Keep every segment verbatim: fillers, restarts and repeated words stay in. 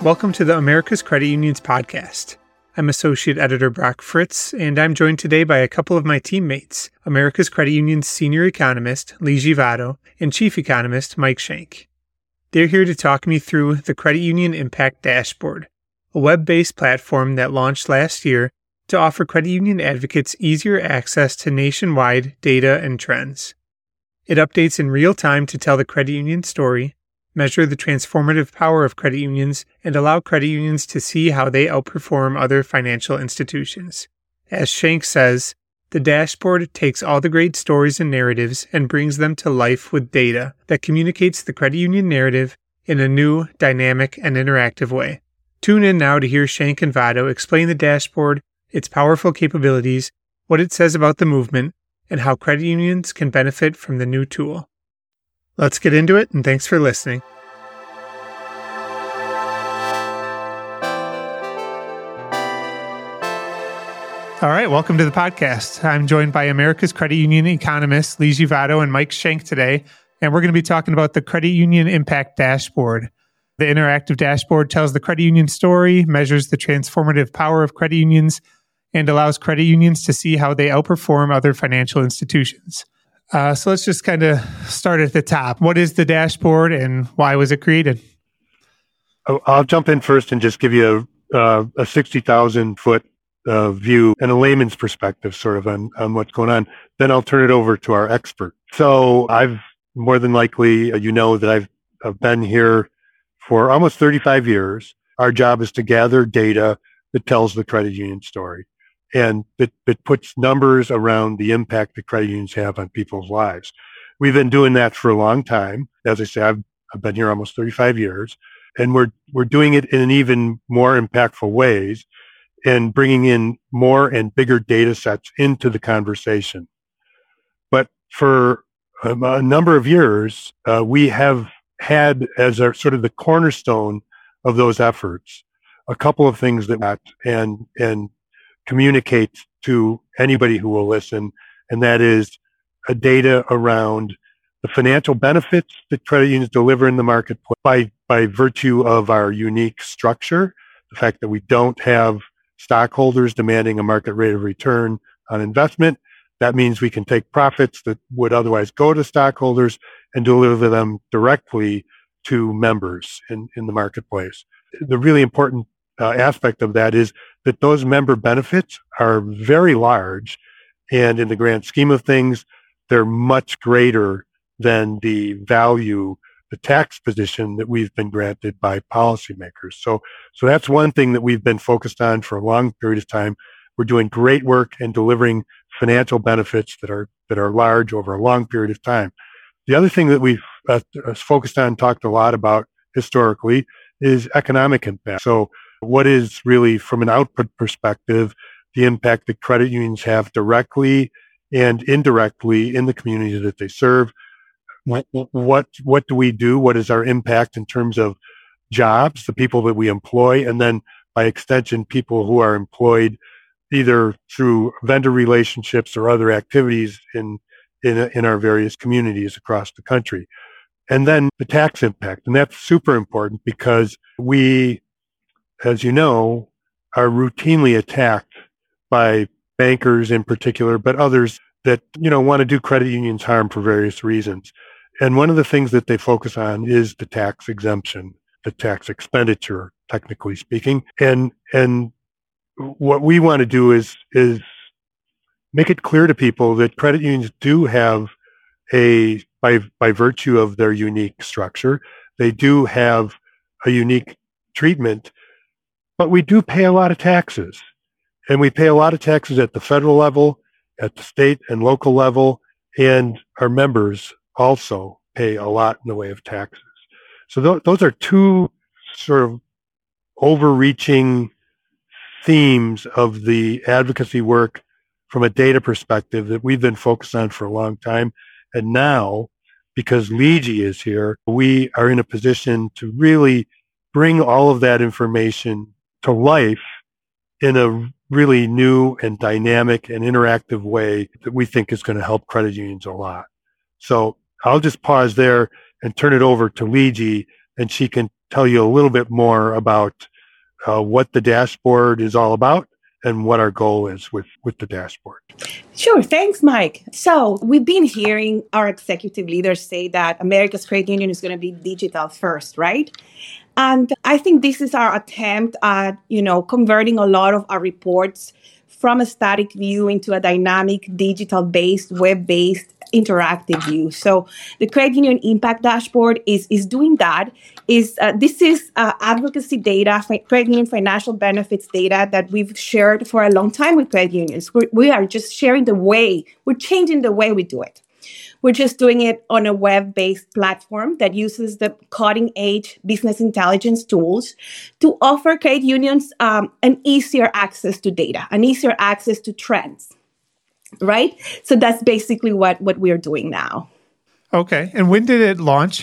Welcome to the America's Credit Unions podcast. I'm Associate Editor Brock Fritz, and I'm joined today by a couple of my teammates, America's Credit Union's Senior Economist, Lee Givato, and Chief Economist, Mike Schenk. They're here to talk me through the Credit Union Impact Dashboard, a web-based platform that launched last year to offer credit union advocates easier access to nationwide data and trends. It updates in real time to tell the credit union story, measure the transformative power of credit unions, and allow credit unions to see how they outperform other financial institutions. As Schenk says, the dashboard takes all the great stories and narratives and brings them to life with data that communicates the credit union narrative in a new, dynamic, and interactive way. Tune in now to hear Schenk and Vado explain the dashboard, its powerful capabilities, what it says about the movement, and how credit unions can benefit from the new tool. Let's get into it, and thanks for listening. All right, welcome to the podcast. I'm joined by America's Credit Union economists, Lee Givato and Mike Schenk today, and we're going to be talking about the Credit Union Impact Dashboard. The interactive dashboard tells the credit union story, measures the transformative power of credit unions, and allows credit unions to see how they outperform other financial institutions. Uh, so let's just kind of start at the top. What is the dashboard and why was it created? I'll jump in first and just give you a, uh, a sixty thousand foot uh, view and a layman's perspective sort of on, on what's going on. Then I'll turn it over to our expert. So I've more than likely, uh, you know that I've, I've been here for almost thirty-five years. Our job is to gather data that tells the credit union story. And it, it puts numbers around the impact that credit unions have on people's lives. We've been doing that for a long time. As I say, I've, I've been here almost thirty-five years, and we're we're doing it in even more impactful ways and bringing in more and bigger data sets into the conversation. But for a, a number of years, uh, we have had as our sort of the cornerstone of those efforts a couple of things that and and communicate to anybody who will listen, and that is a data around the financial benefits that credit unions deliver in the marketplace by, by virtue of our unique structure, the fact that we don't have stockholders demanding a market rate of return on investment. That means we can take profits that would otherwise go to stockholders and deliver them directly to members in, in the marketplace. The really important uh, aspect of that is that those member benefits are very large, and in the grand scheme of things, they're much greater than the value, the tax position that we've been granted by policymakers. So, so that's one thing that we've been focused on for a long period of time. We're doing great work in delivering financial benefits that are that are large over a long period of time. The other thing that we've uh, focused on, talked a lot about historically, is economic impact. So what is really, from an output perspective, the impact that credit unions have directly and indirectly in the community that they serve? What, what, what do we do? What is our impact in terms of jobs, the people that we employ, and then by extension, people who are employed either through vendor relationships or other activities in, in, in our various communities across the country? And then the tax impact. And that's super important because we, as you know, are routinely attacked by bankers in particular, but others that, you know, want to do credit unions harm for various reasons. And one of the things that they focus on is the tax exemption, the tax expenditure, technically speaking. And and what we want to do is is make it clear to people that credit unions do have a, by by virtue of their unique structure, they do have a unique treatment. But we do pay a lot of taxes, and we pay a lot of taxes at the federal level, at the state and local level, and our members also pay a lot in the way of taxes. So th- those are two sort of overreaching themes of the advocacy work from a data perspective that we've been focused on for a long time. And now, because Lee G is here, we are in a position to really bring all of that information to life in a really new and dynamic and interactive way that we think is going to help credit unions a lot. So I'll just pause there and turn it over to Lee G, and she can tell you a little bit more about uh, what the dashboard is all about and what our goal is with, with the dashboard. Sure. Thanks, Mike. So we've been hearing our executive leaders say that America's credit union is going to be digital first, right? And I think this is our attempt at, you know, converting a lot of our reports from a static view into a dynamic, digital-based, web-based, interactive view. So the Credit Union Impact Dashboard is, is doing that. Is uh, This is uh, advocacy data, fi- credit union financial benefits data that we've shared for a long time with credit unions. We're, we are just sharing the way, we're changing the way we do it. We're just doing it on a web-based platform that uses the cutting-edge business intelligence tools to offer credit unions um, an easier access to data, an easier access to trends, right? So that's basically what, what we're doing now. Okay. And when did it launch?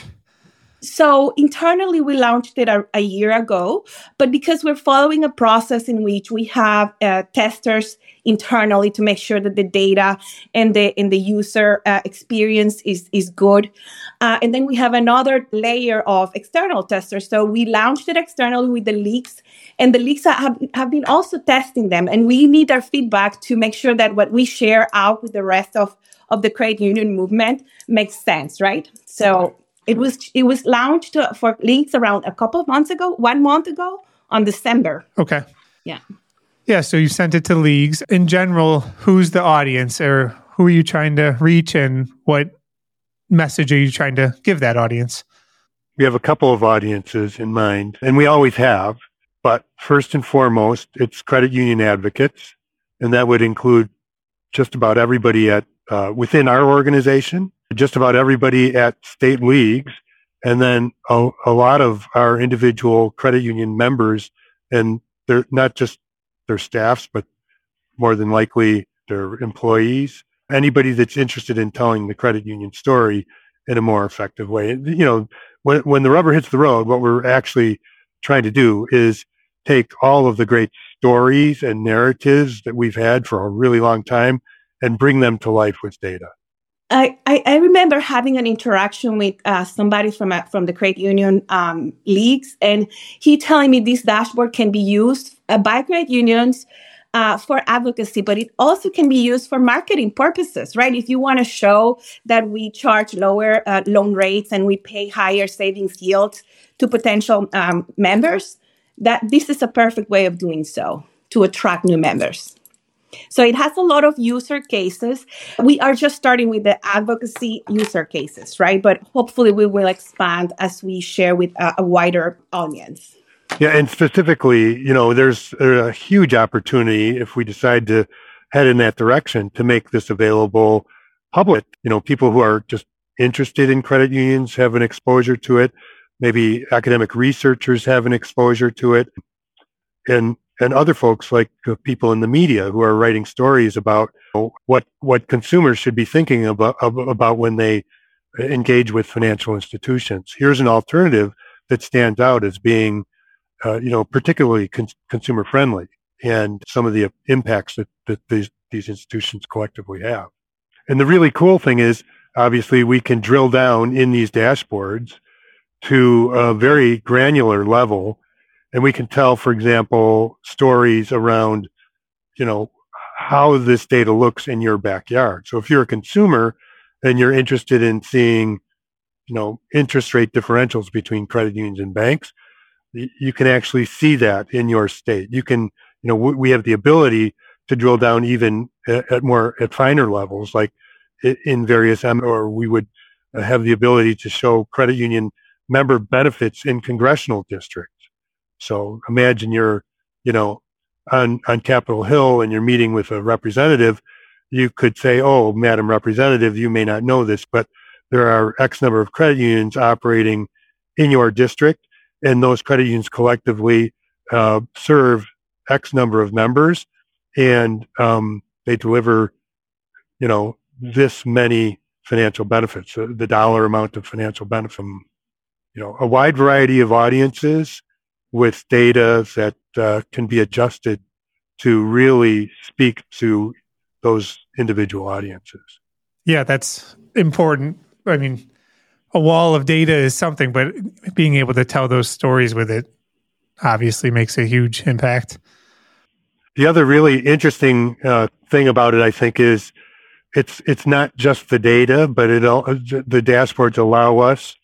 So internally, we launched it a, a year ago, but because we're following a process in which we have uh, testers internally to make sure that the data and the and the user uh, experience is is good, uh, and then we have another layer of external testers. So we launched it externally with the leaks, and the leaks have have been also testing them, and we need their feedback to make sure that what we share out with the rest of of the credit union movement makes sense, right? So. It was it was launched for leaks around a couple of months ago, one month ago on December. Okay. Yeah. Yeah. So you sent it to leagues. In general, who's the audience, or who are you trying to reach, and what message are you trying to give that audience? We have a couple of audiences in mind, and we always have. But first and foremost, it's credit union advocates, and that would include just about everybody at uh, within our organization, just about everybody at state leagues, and then a, a lot of our individual credit union members, and they're not just their staffs, but more than likely their employees, anybody that's interested in telling the credit union story in a more effective way. You know, when, when the rubber hits the road, what we're actually trying to do is take all of the great stories and narratives that we've had for a really long time and bring them to life with data. I, I, I remember having an interaction with uh, somebody from a, from the credit union um, leagues, and he telling me this dashboard can be used uh, by credit unions uh, for advocacy, but it also can be used for marketing purposes, right? If you want to show that we charge lower uh, loan rates and we pay higher savings yields to potential um, members, that this is a perfect way of doing so to attract new members. So it has a lot of user cases. We are just starting with the advocacy user cases, right? But hopefully we will expand as we share with a, a wider audience. Yeah, and specifically, you know, there's a huge opportunity if we decide to head in that direction to make this available public. You know, people who are just interested in credit unions have an exposure to it. Maybe academic researchers have an exposure to it. And and other folks like uh, people in the media who are writing stories about you know, what what consumers should be thinking about about when they engage with financial institutions. Here's an alternative that stands out as being, uh, you know, particularly con- consumer friendly, and some of the impacts that, that these these institutions collectively have. And the really cool thing is, obviously, we can drill down in these dashboards to a very granular level. And we can tell, for example, stories around, you know, how this data looks in your backyard. So if you're a consumer and you're interested in seeing, you know, interest rate differentials between credit unions and banks, you can actually see that in your state. You can, you know, we have the ability to drill down even at, at more, at finer levels, like in various, or we would have the ability to show credit union member benefits in congressional districts. So imagine you're, you know, on, on Capitol Hill and you're meeting with a representative. You could say, oh, Madam Representative, you may not know this, but there are X number of credit unions operating in your district, and those credit unions collectively uh, serve X number of members, and um, they deliver, you know, this many financial benefits, uh, the dollar amount of financial benefit from, you know, a wide variety of audiences with data that uh, can be adjusted to really speak to those individual audiences. Yeah, that's important. I mean, a wall of data is something, but being able to tell those stories with it obviously makes a huge impact. The other really interesting uh, thing about it, I think, is it's it's not just the data, but it all, the dashboards allow us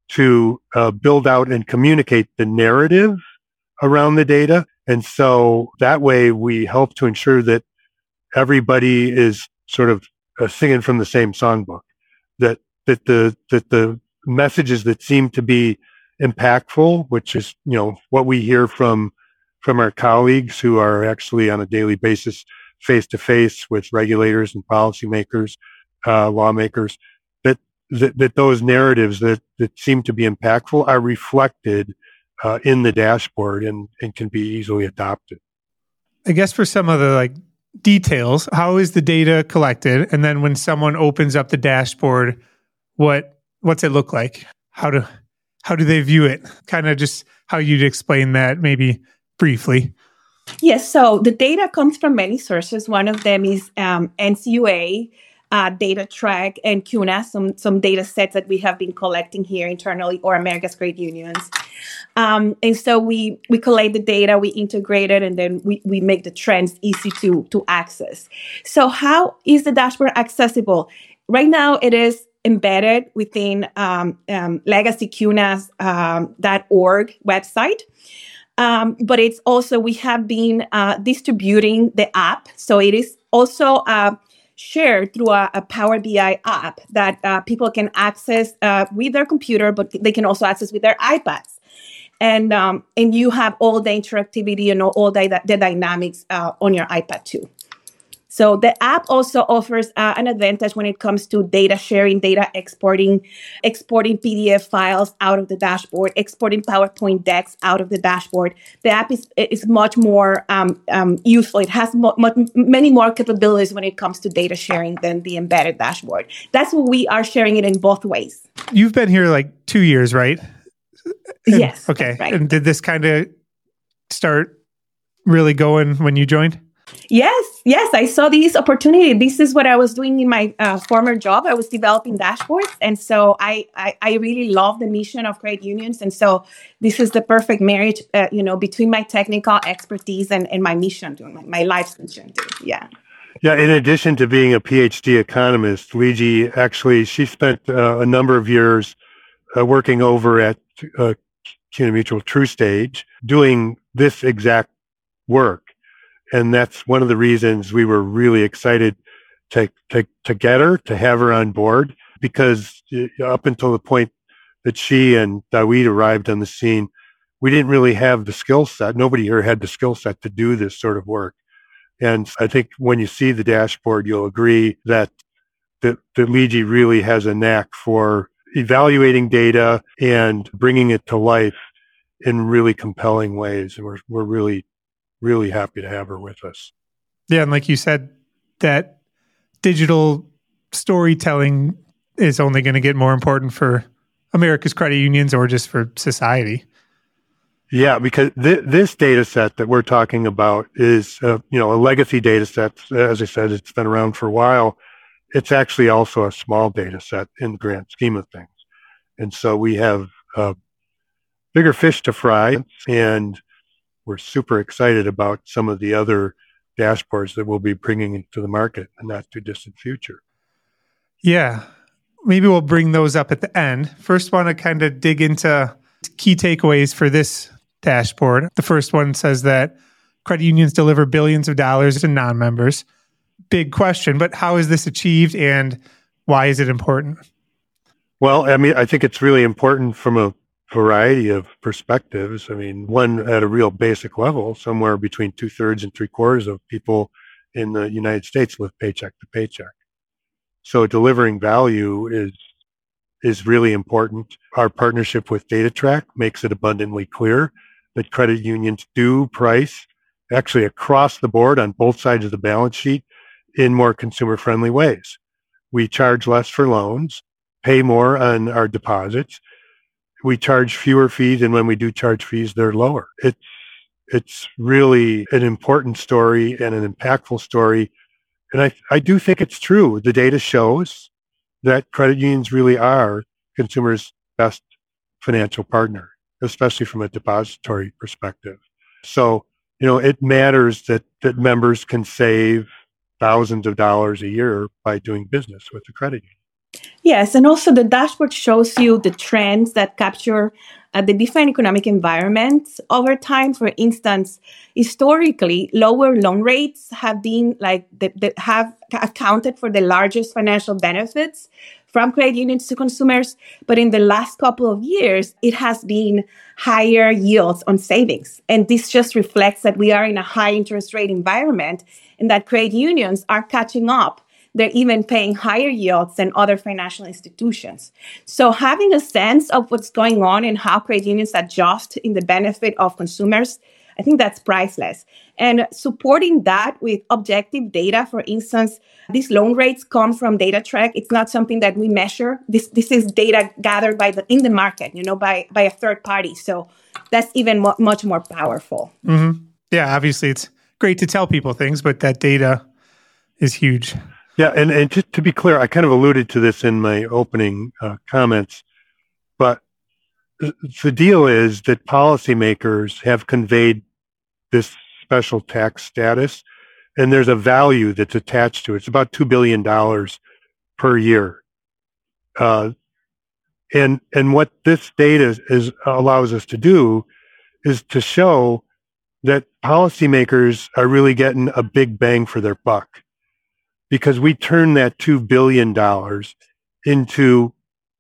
to uh, build out and communicate the narrative around the data. And so that way we help to ensure that everybody is sort of uh, singing from the same songbook, that that the that the messages that seem to be impactful, which is, you know, what we hear from from our colleagues who are actually on a daily basis face to face with regulators and policymakers, uh, lawmakers, that, that that those narratives that that seem to be impactful are reflected uh, in the dashboard and and can be easily adopted. I guess for some of the like details, how is the data collected? And then when someone opens up the dashboard, what what's it look like? How do how do they view it? Kind of just how you'd explain that maybe briefly. Yes, so the data comes from many sources. One of them is um, N C U A, uh, DataTrack, and C U N A, some, some data sets that we have been collecting here internally, or America's Credit Unions. Um, and so we we collect the data, we integrate it, and then we, we make the trends easy to, to access. So how is the dashboard accessible? Right now, it is embedded within um, um, legacy C U N A's um, .org website. Um, but it's also, we have been uh, distributing the app. So it is also uh, shared through a, a Power B I app that uh, people can access uh, with their computer, but they can also access with their iPads. And um, and you have all the interactivity and all, all the, the dynamics uh, on your iPad too. So the app also offers uh, an advantage when it comes to data sharing, data exporting, exporting P D F files out of the dashboard, exporting PowerPoint decks out of the dashboard. The app is is much more um, um, useful. It has mo- much, many more capabilities when it comes to data sharing than the embedded dashboard. That's what we are sharing it in both ways. You've been here like two years, right? And, yes. Okay. Right. And did this kind of start really going when you joined? Yes, yes, I saw this opportunity. This is what I was doing in my uh, former job. I was developing dashboards. And so I, I, I really love the mission of credit unions. And so this is the perfect marriage, uh, you know, between my technical expertise and, and my mission, my, my life's mission. Too. Yeah. Yeah, in addition to being a PhD economist, Luigi, actually, she spent uh, a number of years uh, working over at uh, CUNA Mutual TruStage doing this exact work. And that's one of the reasons we were really excited to, to, to get her, to have her on board, because up until the point that she and Dawid arrived on the scene, we didn't really have the skill set. Nobody here had the skill set to do this sort of work. And I think when you see the dashboard, you'll agree that, that, that Luigi really has a knack for evaluating data and bringing it to life in really compelling ways. And we're, we're really really happy to have her with us. Yeah, and like you said, that digital storytelling is only going to get more important for America's credit unions or just for society. Yeah, because th- this data set that we're talking about is, uh, you know, a legacy data set. As I said, it's been around for a while. It's actually also a small data set in the grand scheme of things. And so we have uh, bigger fish to fry, and we're super excited about some of the other dashboards that we'll be bringing into the market in the not too distant future. Yeah, maybe we'll bring those up at the end. First, want to kind of dig into key takeaways for this dashboard. The first one says that credit unions deliver billions of dollars to non-members. Big question, but how is this achieved and why is it important? Well, I mean, I think it's really important from a variety of perspectives. I mean, one at a real basic level, somewhere between two thirds and three quarters of people in the United States live paycheck to paycheck. So delivering value is is really important. Our partnership with DataTrack makes it abundantly clear that credit unions do price actually across the board on both sides of the balance sheet in more consumer friendly ways. We charge less for loans, pay more on our deposits. We charge fewer fees, and when we do charge fees, they're lower. It's it's really an important story and an impactful story. And I, I do think it's true. The data shows that credit unions really are consumer's best financial partner, especially from a depository perspective. So, you know, it matters that, that members can save thousands of dollars a year by doing business with the credit union. Yes, and also the dashboard shows you the trends that capture uh, the different economic environments over time. For instance, historically, lower loan rates have been like that the, have accounted for the largest financial benefits from credit unions to consumers. But in the last couple of years, it has been higher yields on savings. And this just reflects that we are in a high interest rate environment and that credit unions are catching up. They're even paying higher yields than other financial institutions. So having a sense of what's going on and how credit unions adjust in the benefit of consumers, I think that's priceless. And supporting that with objective data, for instance, these loan rates come from DataTrack. It's not something that we measure. This this is data gathered by the in the market, you know, by, by a third party. So that's even mo- much more powerful. Mm-hmm. Yeah, obviously it's great to tell people things, but that data is huge. Yeah, and, and just to be clear, I kind of alluded to this in my opening uh, comments, but the deal is that policymakers have conveyed this special tax status, and there's a value that's attached to it. It's about two billion dollars per year. Uh, and and what this data is allows us to do is to show that policymakers are really getting a big bang for their buck, because we turn that two billion dollars into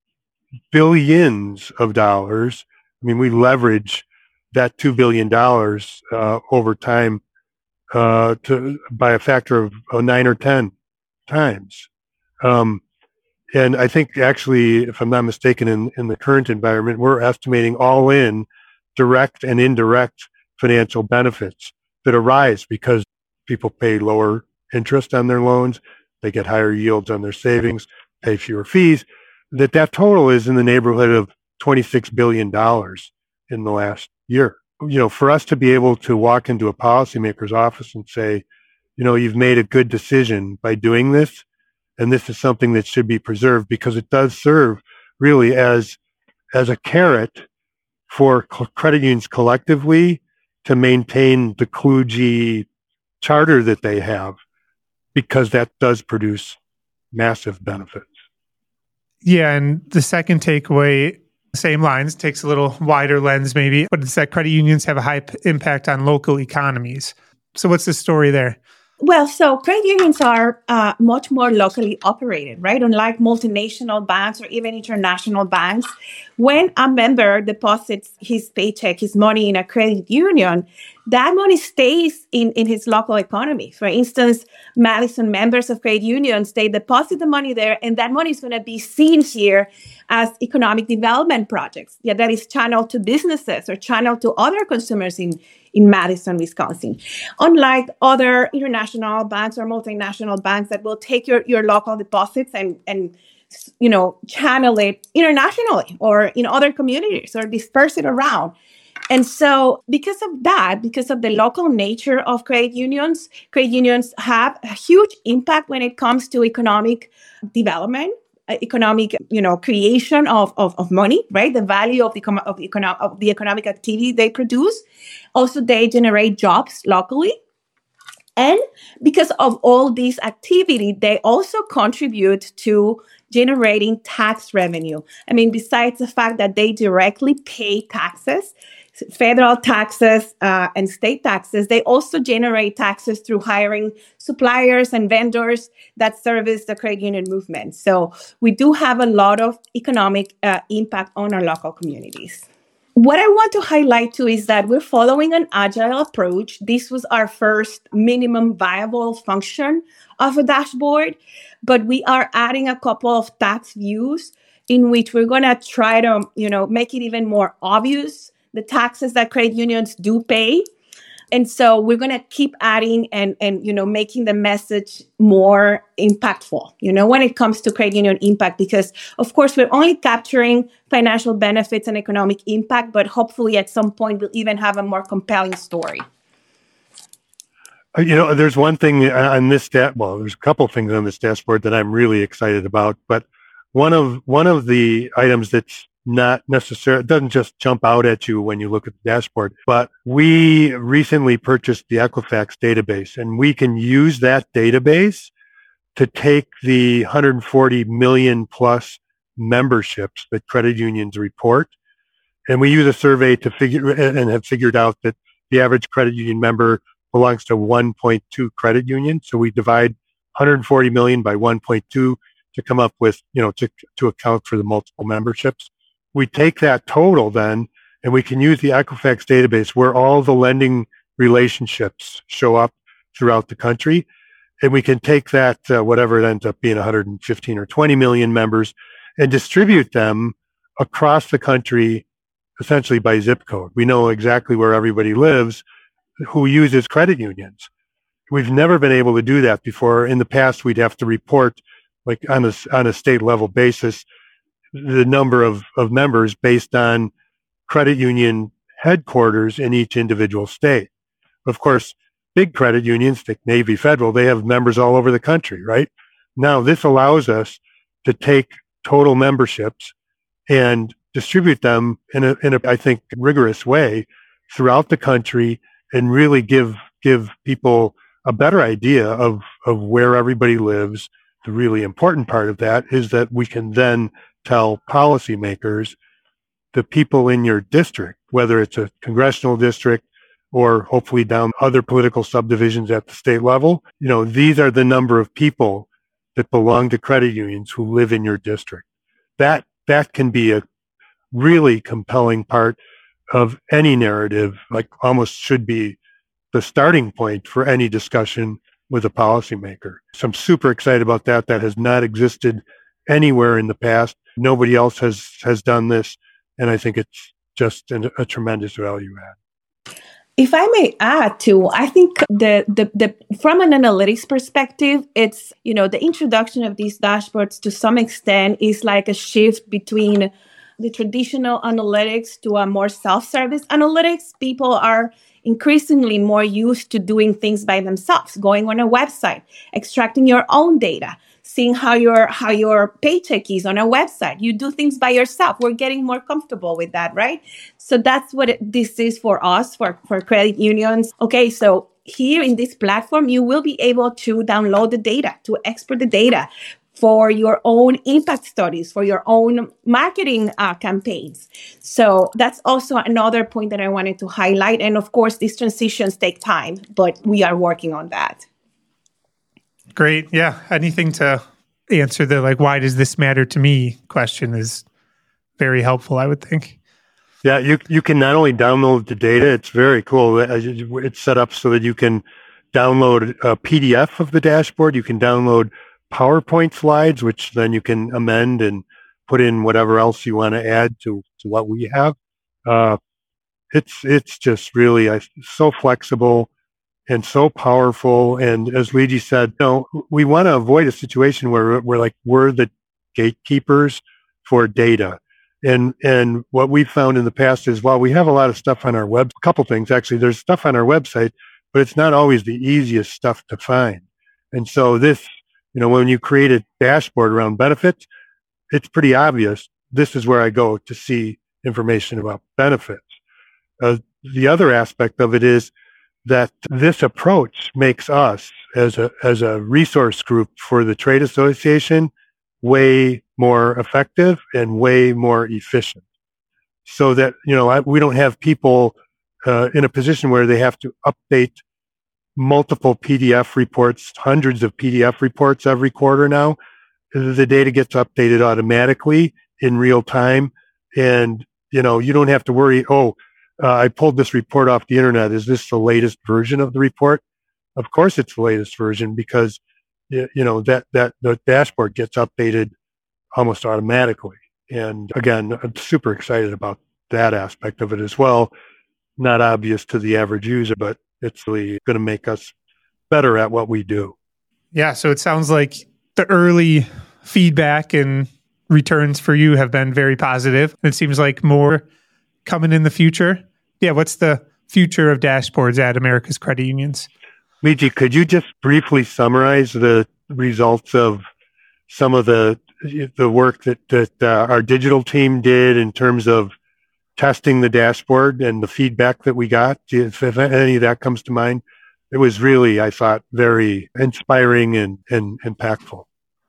billions of dollars. I mean, we leverage that two billion dollars uh, over time uh, to by a factor of uh, nine or ten times. Um, and I think actually, if I'm not mistaken, in, in the current environment, we're estimating all in direct and indirect financial benefits that arise because people pay lower interest on their loans, they get higher yields on their savings, pay fewer fees, that that total is in the neighborhood of twenty-six billion dollars in the last year. You know, for us to be able to walk into a policymaker's office and say, you know, you've made a good decision by doing this, and this is something that should be preserved, because it does serve really as, as a carrot for credit unions collectively to maintain the C L U G charter that they have, because that does produce massive benefits. Yeah, and the second takeaway, same lines, takes a little wider lens maybe, but it's that credit unions have a high p- impact on local economies. So what's the story there? Well, so credit unions are uh, much more locally operated, right? Unlike multinational banks or even international banks, when a member deposits his paycheck, his money in a credit union, that money stays in, in his local economy. For instance, Madison members of credit unions, they deposit the money there, and that money is going to be seen here as economic development projects. Yeah, that is channeled to businesses or channeled to other consumers in, in Madison, Wisconsin. Unlike other international banks or multinational banks that will take your, your local deposits and, and you know, channel it internationally or in other communities or disperse it around. And so because of that, because of the local nature of credit unions, credit unions have a huge impact when it comes to economic development, uh, economic, you know, creation of, of, of money, right? The value of the, of, the econo- of the economic activity they produce. Also, they generate jobs locally. And because of all this activity, they also contribute to generating tax revenue. I mean, besides the fact that they directly pay taxes, federal taxes uh, and state taxes, they also generate taxes through hiring suppliers and vendors that service the credit union movement. So we do have a lot of economic uh, impact on our local communities. What I want to highlight too is that we're following an agile approach. This was our first minimum viable function of a dashboard, but we are adding a couple of tax views in which we're going to try to, you know, make it even more obvious the taxes that credit unions do pay. And so we're going to keep adding and, and, you know, making the message more impactful, you know, when it comes to credit union impact, because of course we're only capturing financial benefits and economic impact, but hopefully at some point we'll even have a more compelling story. You know, there's one thing on this stat, well, there's a couple things on this dashboard that I'm really excited about, but one of one of the items that's not necessarily, it doesn't just jump out at you when you look at the dashboard, but we recently purchased the Equifax database, and we can use that database to take the one hundred forty million plus memberships that credit unions report. And we use a survey to figure and have figured out that the average credit union member belongs to one point two credit unions. So we divide one hundred forty million by one point two to come up with, you know, to, to account for the multiple memberships. We take that total then, and we can use the Equifax database where all the lending relationships show up throughout the country. And we can take that, uh, whatever it ends up being, one hundred fifteen or twenty million members, and distribute them across the country, essentially by zip code. We know exactly where everybody lives who uses credit unions. We've never been able to do that before. In the past, we'd have to report, like on a, on a state level basis, the number of, of members based on credit union headquarters in each individual state. Of course, big credit unions, like Navy Federal, they have members all over the country, right? Now, this allows us to take total memberships and distribute them in a, in a, I think, rigorous way throughout the country, and really give give people a better idea of, of where everybody lives. The really important part of that is that we can then tell policymakers, the people in your district, whether it's a congressional district or hopefully down other political subdivisions at the state level, you know, these are the number of people that belong to credit unions who live in your district. That that can be a really compelling part of any narrative, like almost should be the starting point for any discussion with a policymaker. So I'm super excited about that. That has not existed anywhere in the past. Nobody else has, has done this. And I think it's just an, a tremendous value add. If I may add too, I think the, the the from an analytics perspective, it's, you know, the introduction of these dashboards to some extent is like a shift between the traditional analytics to a more self-service analytics. People are increasingly more used to doing things by themselves, going on a website, extracting your own data, seeing how your how your paycheck is on a website. You do things by yourself. We're getting more comfortable with that, right? So that's what it, this is for us, for, for credit unions. Okay, so here in this platform, you will be able to download the data, to export the data for your own impact studies, for your own marketing uh, campaigns. So that's also another point that I wanted to highlight. And of course, these transitions take time, but we are working on that. Great. Yeah. Anything to answer the, like, why does this matter to me question is very helpful, I would think. Yeah, you you can not only download the data, it's very cool. It's set up so that you can download a P D F of the dashboard. You can download PowerPoint slides, which then you can amend and put in whatever else you want to add to, to what we have. Uh, it's it's just really uh, so flexible and so powerful. And as Luigi said, you know, we want to avoid a situation where we're like we're the gatekeepers for data. And and what we found in the past is, while we have a lot of stuff on our web, a couple things actually, there's stuff on our website, but it's not always the easiest stuff to find. And so this, you know, when you create a dashboard around benefits, it's pretty obvious. This is where I go to see information about benefits. Uh, the other aspect of it is that this approach makes us as a as a resource group for the trade association way more effective and way more efficient, so that, you know, I, we don't have people uh, in a position where they have to update multiple P D F reports, hundreds of P D F reports every quarter now. The data gets updated automatically in real time. And, you know, you don't have to worry, oh, uh, I pulled this report off the internet. Is this the latest version of the report? Of course it's the latest version, because, you know, that, that the dashboard gets updated almost automatically. And again, I'm super excited about that aspect of it as well. Not obvious to the average user, but it's really going to make us better at what we do. Yeah. So it sounds like the early feedback and returns for you have been very positive. It seems like more coming in the future. Yeah. What's the future of dashboards at America's Credit Unions? Luigi, could you just briefly summarize the results of some of the the work that, that uh, our digital team did in terms of testing the dashboard and the feedback that we got, if, if any of that comes to mind, it was really, I thought, very inspiring and, and impactful.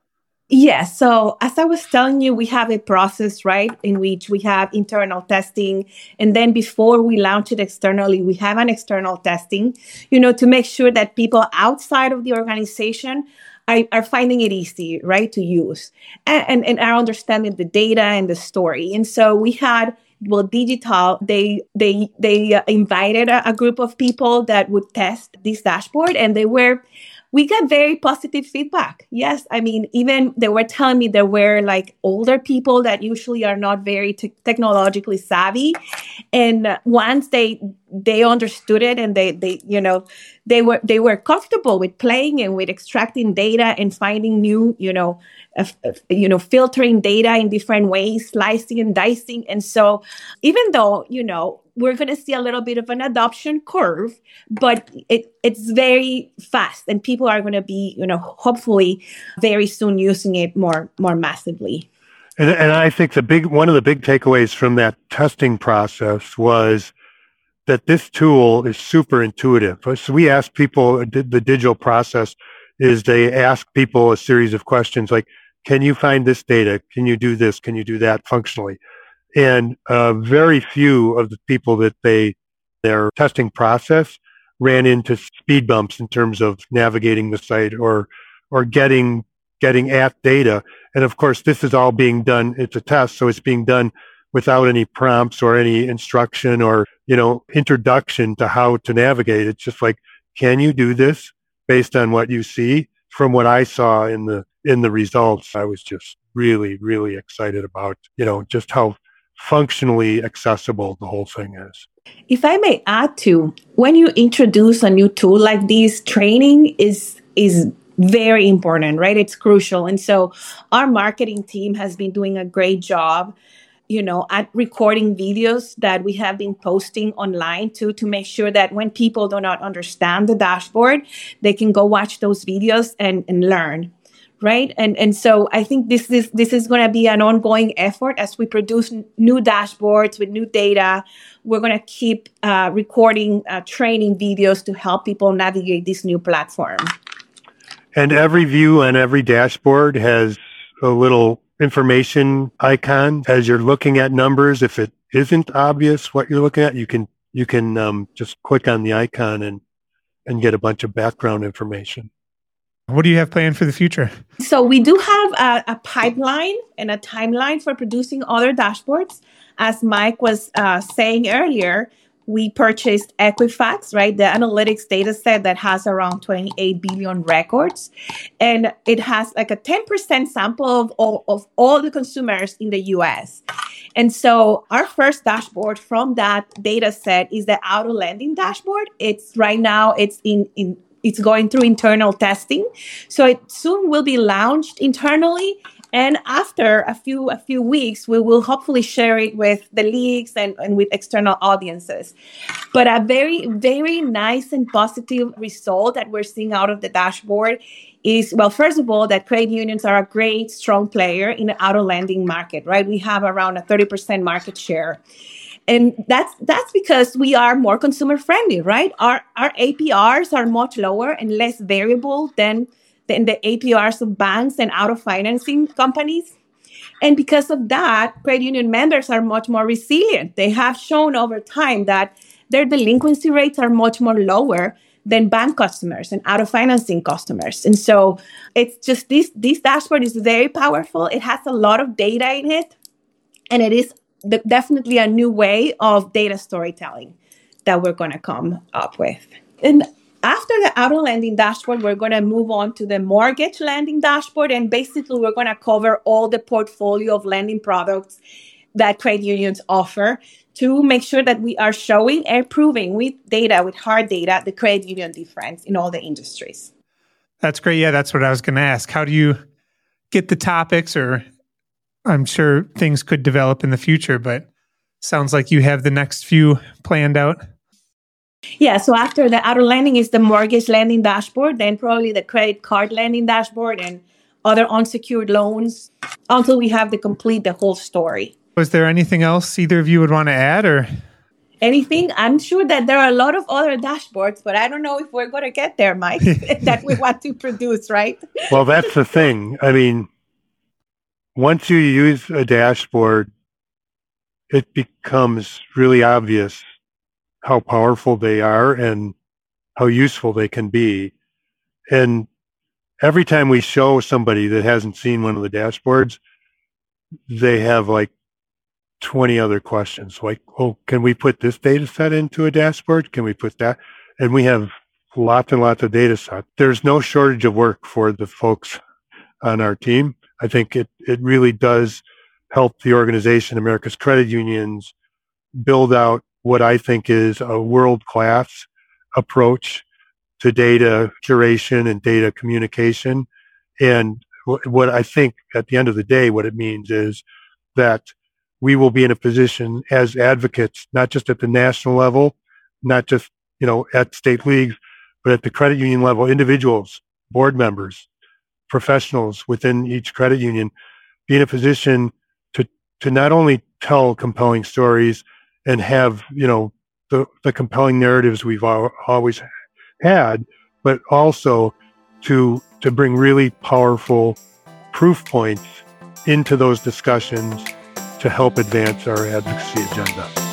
Yeah. So as I was telling you, we have a process, right, in which we have internal testing. And then before we launch it externally, we have an external testing, you know, to make sure that people outside of the organization are, are finding it easy, right, to use and, and, and are understanding the data and the story. And so we had, well, Digital, they they they uh, invited a, a group of people that would test this dashboard, and they were we got very positive feedback. Yes. I mean, even they were telling me there were like older people that usually are not very te- technologically savvy. And once they, they understood it and they, they, you know, they were, they were comfortable with playing and with extracting data and finding new, you know, uh, uh, you know, filtering data in different ways, slicing and dicing. And so even though, you know, we're going to see a little bit of an adoption curve, but it, it's very fast and people are going to be, you know, hopefully very soon using it more, more massively. And, and I think the big, one of the big takeaways from that testing process was that this tool is super intuitive. So we asked people, the digital process is they ask people a series of questions like, can you find this data? Can you do this? Can you do that functionally? And uh, very few of the people that they, their testing process ran into speed bumps in terms of navigating the site or, or getting, getting at data. And of course, this is all being done. It's a test. So it's being done without any prompts or any instruction or, you know, introduction to how to navigate. It's just like, can you do this based on what you see? From what I saw in the, in the results, I was just really, really excited about, you know, just how functionally accessible the whole thing is. If I may add to, when you introduce a new tool like this, training is is very important, right? It's crucial. And so our marketing team has been doing a great job, you know, at recording videos that we have been posting online too, to make sure that when people do not understand the dashboard, they can go watch those videos and, and learn. Right. And and so I think this is this is going to be an ongoing effort as we produce n- new dashboards with new data. We're going to keep uh, recording uh, training videos to help people navigate this new platform. And every view on every dashboard has a little information icon as you're looking at numbers. If it isn't obvious what you're looking at, you can you can um, just click on the icon and and get a bunch of background information. What do you have planned for the future? So we do have a, a pipeline and a timeline for producing other dashboards. As Mike was uh, saying earlier, we purchased Equifax, right? The analytics data set that has around twenty-eight billion records. And it has like a ten percent sample of all, of all the consumers in the U S. And so our first dashboard from that data set is the auto lending dashboard. It's right now, it's in, in It's going through internal testing. So it soon will be launched internally. And after a few a few weeks, we will hopefully share it with the leagues and, and with external audiences. But a very, very nice and positive result that we're seeing out of the dashboard is, well, first of all, that credit unions are a great, strong player in the auto lending market, right? We have around a thirty percent market share. And that's that's because we are more consumer friendly, right? Our our A P Rs are much lower and less variable than, than the A P Rs of banks and auto financing companies. And because of that, credit union members are much more resilient. They have shown over time that their delinquency rates are much more lower than bank customers and auto financing customers. And so it's just this, this dashboard is very powerful. It has a lot of data in it, and it is The, definitely a new way of data storytelling that we're going to come up with. And after the auto lending dashboard, we're going to move on to the mortgage lending dashboard. And basically, we're going to cover all the portfolio of lending products that credit unions offer to make sure that we are showing and proving with data, with hard data, the credit union difference in all the industries. That's great. Yeah, that's what I was going to ask. How do you get the topics, or I'm sure things could develop in the future, but sounds like you have the next few planned out. Yeah, so after the auto lending is the mortgage lending dashboard, then probably the credit card lending dashboard, and other unsecured loans, until we have the complete, the whole story. Was there anything else either of you would want to add, or anything? I'm sure that there are a lot of other dashboards, but I don't know if we're going to get there, Mike, that we want to produce, right? Well, that's the thing. I mean, once you use a dashboard, it becomes really obvious how powerful they are and how useful they can be. And every time we show somebody that hasn't seen one of the dashboards, they have like twenty other questions. Like, oh, can we put this data set into a dashboard? Can we put that? And we have lots and lots of data sets. There's no shortage of work for the folks on our team. I think it, it really does help the organization, America's Credit Unions, build out what I think is a world-class approach to data curation and data communication. And what I think at the end of the day, what it means is that we will be in a position as advocates, not just at the national level, not just, you know, at state leagues, but at the credit union level, individuals, board members, professionals within each credit union, be in a position to, to not only tell compelling stories and have, you know, the, the compelling narratives we've al- always had, but also to, to bring really powerful proof points into those discussions to help advance our advocacy agenda.